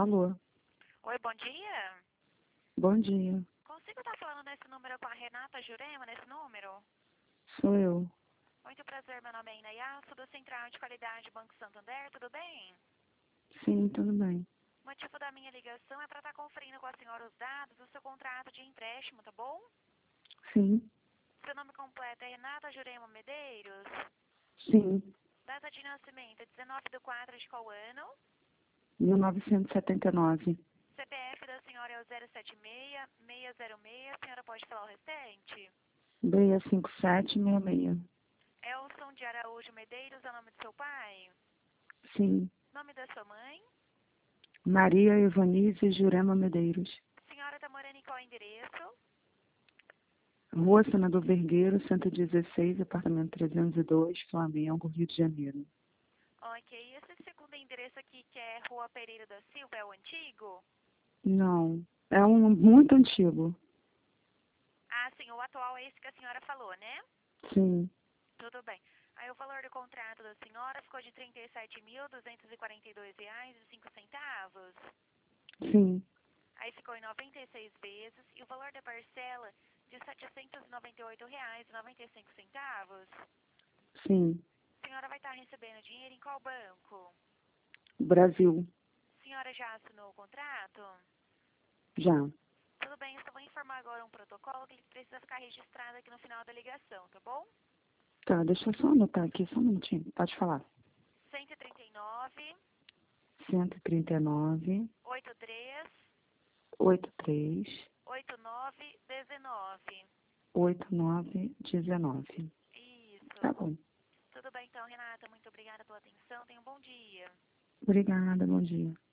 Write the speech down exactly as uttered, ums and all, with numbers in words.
Alô, Oi, bom dia. bom dia. Consigo estar falando nesse número com a Renata Jurema, nesse número? Sou eu. Muito prazer, meu nome é Inayasu, do Central de Qualidade Banco Santander, tudo bem? Sim, tudo bem. O motivo da minha ligação é para estar conferindo com a senhora os dados do seu contrato de empréstimo, tá bom? Sim, Seu nome completo é Renata Jurema Medeiros. sim. Data de nascimento é dezenove de quatro de qual ano? mil novecentos e setenta e nove. C P F da senhora é o zero sete seis, seis zero seis, a senhora pode falar o restante? seis cinco sete seis seis. Elson de Araújo Medeiros é o nome do seu pai? Sim. Nome da sua mãe? Maria Evanize Jurema Medeiros. A senhora está morando em qual endereço? Rua Senador Vergueiro, cento e dezesseis, apartamento trezentos e dois, Flamengo, Rio de Janeiro. Ok, esse segundo endereço aqui, que é Rua Pereira da Silva, é o antigo? Não, é um muito antigo. Ah, sim, o atual é esse que a senhora falou, né? Sim, Tudo bem. Aí o valor do contrato da senhora ficou de trinta e sete mil, duzentos e quarenta e dois reais e cinco centavos. sim, Aí ficou em noventa e seis vezes e o valor da parcela de setecentos e noventa e oito reais e noventa e cinco centavos. sim. A senhora vai estar recebendo dinheiro em qual banco? Brasil, A senhora já assinou o contrato? já. Tudo bem, eu só vou informar agora um protocolo que ele precisa ficar registrado aqui no final da ligação, tá bom? Tá, deixa eu só anotar aqui, só um minutinho. Pode falar. cento e trinta e nove, cento e trinta e nove, oitenta e três, oitenta e três, oitenta e nove, dezenove. oitenta e nove, dezenove. Tá Isso. bom. Tudo bem então, Renata. Muito obrigada pela atenção. Tenha um bom dia. Obrigada, bom dia.